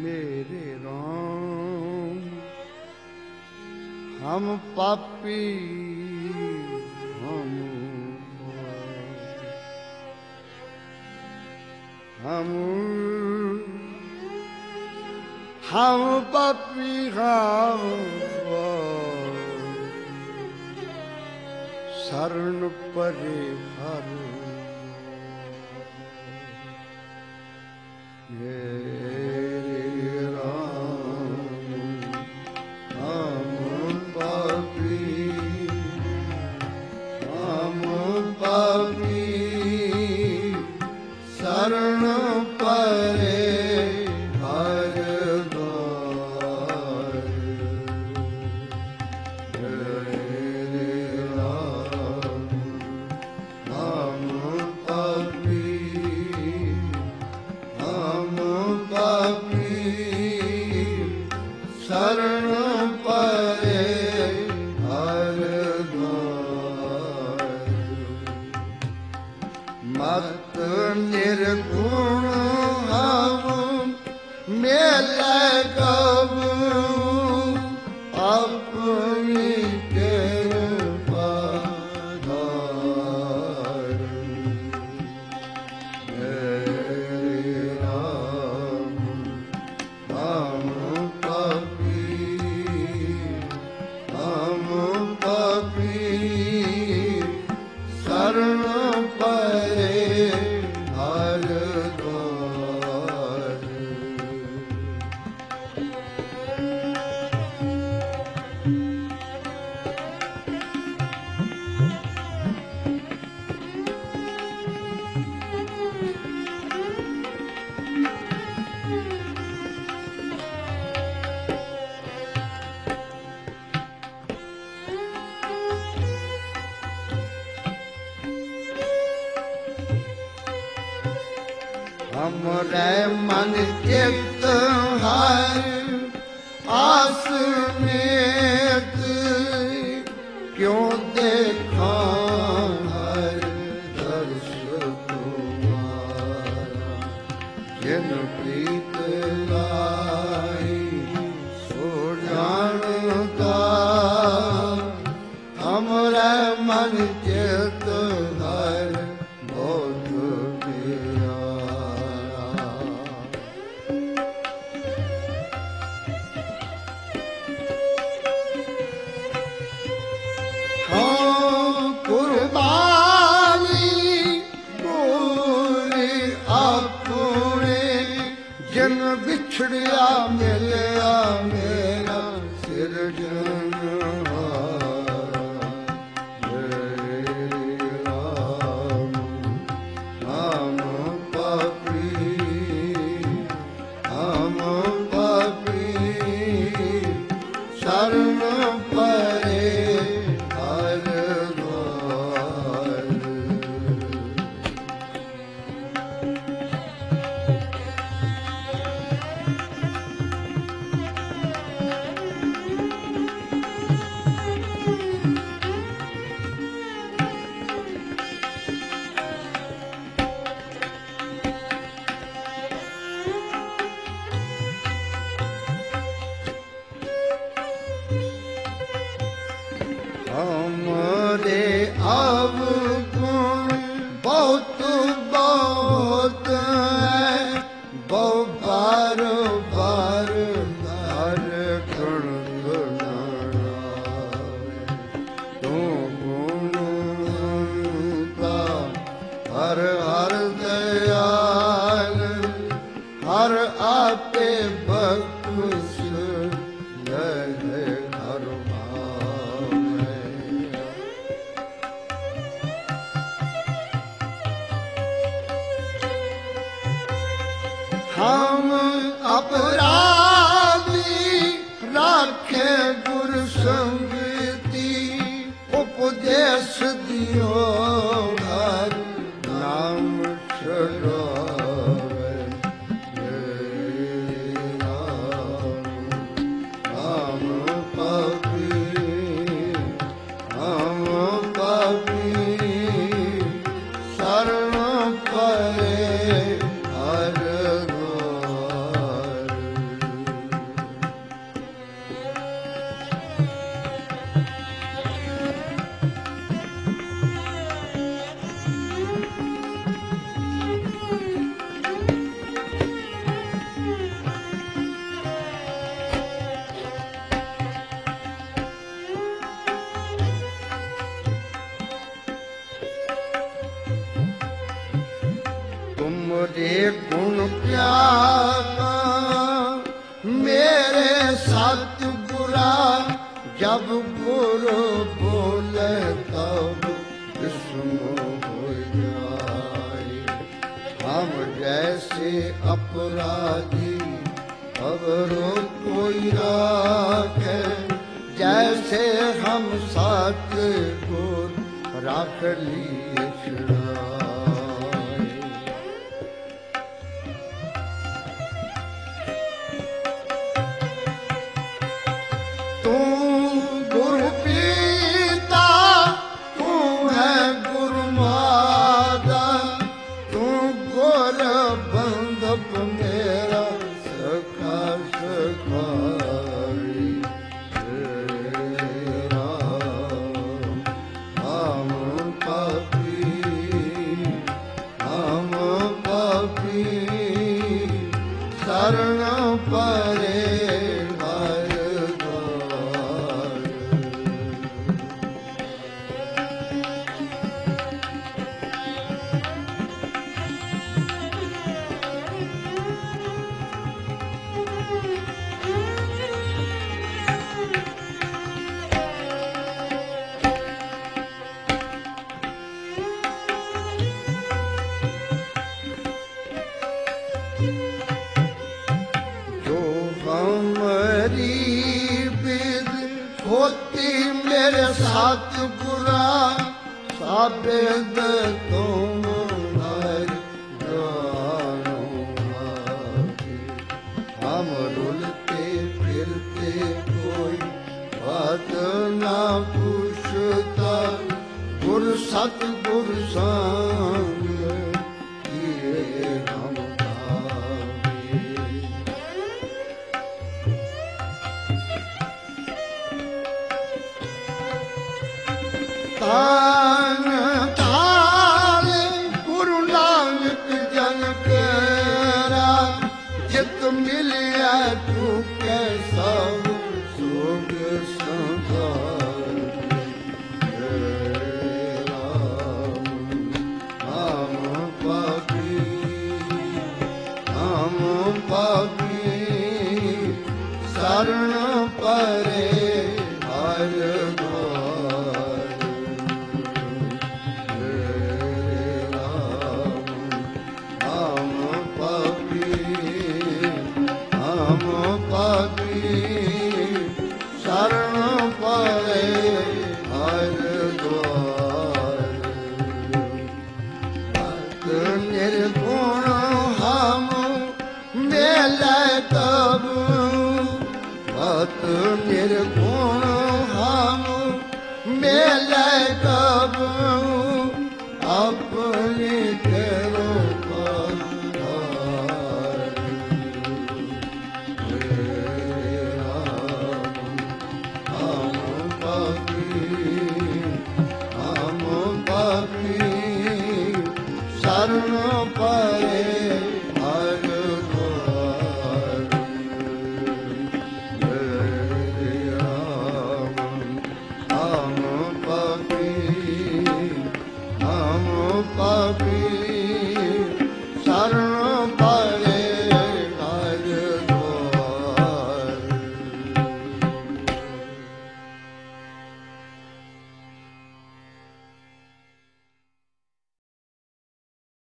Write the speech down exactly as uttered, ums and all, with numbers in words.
मेरे राम। हम पापी हम हम हम पापी हम शरण परे हर मेरे राम। हम पापी हम पापी शरण परे हर द्वार। मेरे राम। हम पापी हम पापी शरण परे हर द्वार। मत निर्गुण हम मेले कबू अपनी कृपा धार। मेरे राम। हम पापी हम पापी शरण परे हर द्वार। हमरे मन चित्त हर आस में क्यों देखा हर दर्श तुम्हारा। जिन प्रीत लाई सो जानता हमरे मन चित्त हर बहुत बिछड़िया मिलया मेरा सिरजनहार। मेरे राम। हम पापी हम पापी शरण परे हर द्वार। हमरे अवगुण बहुत बहुत है बहु बार बार हर गुण गुणाए। तू गुण का हर हर दयाल हर आपे बख्श लहे हर हम अपराधी राखे गुरु संगति उपदेश दियो हर नाम छड़ावे। मेरे राम। हम पापी हम पापी शरण परे हर द्वार। जब गुरु बोले तब विष्णु हो जाए। हम जैसे अपराधी अवरो कोई राखे, जैसे हम साथ गुर राख लिए छुड़ाए। तू गुरु पिता, तू है गुरु माता, तू गुर बंधप मेरा सखा सखाई। हे राम हम पापी, हम पापी शरण परे होती मेरे साथ बुरा साबित तुम जानो। हम रुलते फिरते कोई बात ना पूछता, गुर सत गुर संग किए हम तान ताल गुरु नानक जन केरा, जित मिलिया तू कैसा सोग संसार। हे राम हम पापी, हम पापी शरण परे हर शरण परे हर द्वार। भक्त निर्गुण हम मेले तब, भक्त निर्गुण हम मेले तब